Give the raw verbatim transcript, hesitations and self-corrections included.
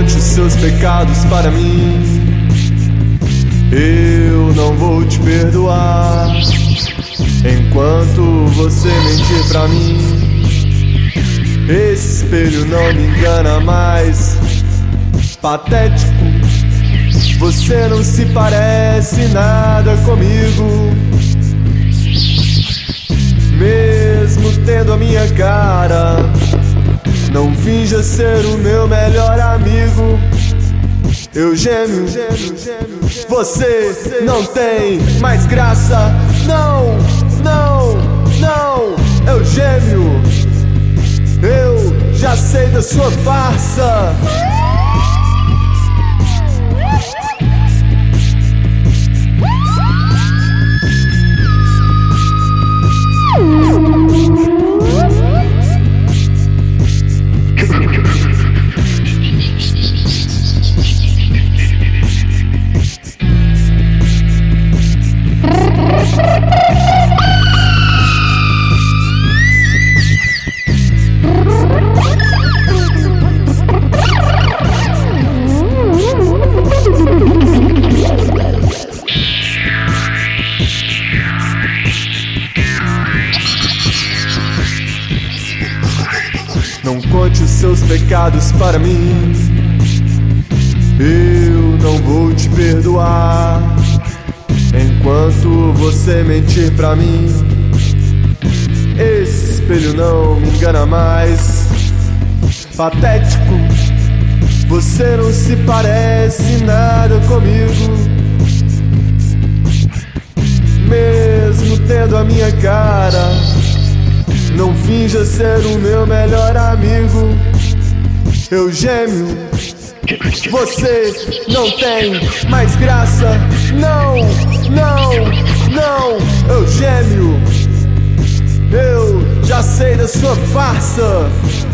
conte os seus pecados para mim. Eu não vou te perdoar enquanto você mentir pra mim. Esse espelho não me engana mais. Patético, você não se parece nada comigo. Mesmo tendo a minha cara, não finja ser o meu melhor amigo. Eu gemo, você não tem mais graça. Não, não, não, eu gemo. Eu já sei da sua farsa. Não conte os seus pecados para mim. Eu não vou te perdoar enquanto você mentir pra mim. Esse espelho não me engana mais. Patético, você não se parece nada comigo. Mesmo tendo a minha cara, não finja ser o meu melhor amigo. Eu gemo, você não tem mais graça. Não, não, não, eu gemo. Eu já sei da sua farsa.